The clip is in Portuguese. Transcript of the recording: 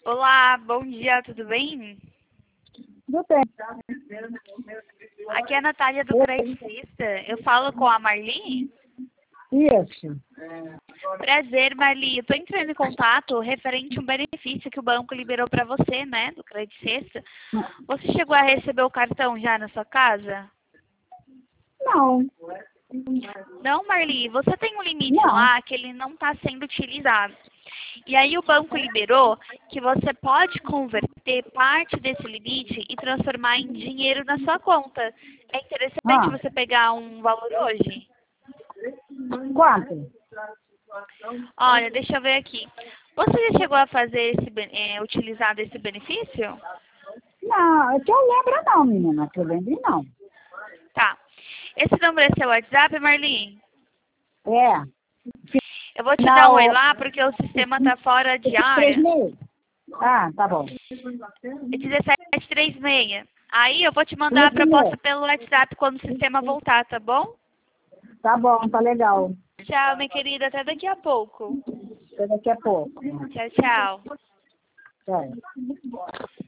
Olá, bom dia, tudo bem? Tudo bem. Aqui é a Natália do Credicista. Eu falo com a Marli? Isso. Prazer, Marli. Eu estou entrando em contato referente a um benefício que o banco liberou para você, né, do Credicista. Você chegou a receber o cartão já na sua casa? Não. Não, Marli, você tem um limite Não. lá que ele não está sendo utilizado. E aí o banco liberou que você pode converter parte desse limite e transformar em dinheiro na sua conta. É interessante você pegar um valor hoje? Quanto? Olha, deixa eu ver aqui. Você já chegou a fazer utilizar desse benefício? Não, que eu lembro não, menina. Que eu lembre não. Tá. Esse número é seu WhatsApp, Marli? É. Eu vou te Não, dar um oi lá porque o sistema tá fora de área. 3,5? Ah, tá bom. É 1736. Aí eu vou te mandar a Isso proposta mesmo. pelo WhatsApp quando o sistema voltar, tá bom? Tá bom, tá legal. Tchau, minha querida. Até daqui a pouco. Até daqui a pouco. Tchau, tchau. É.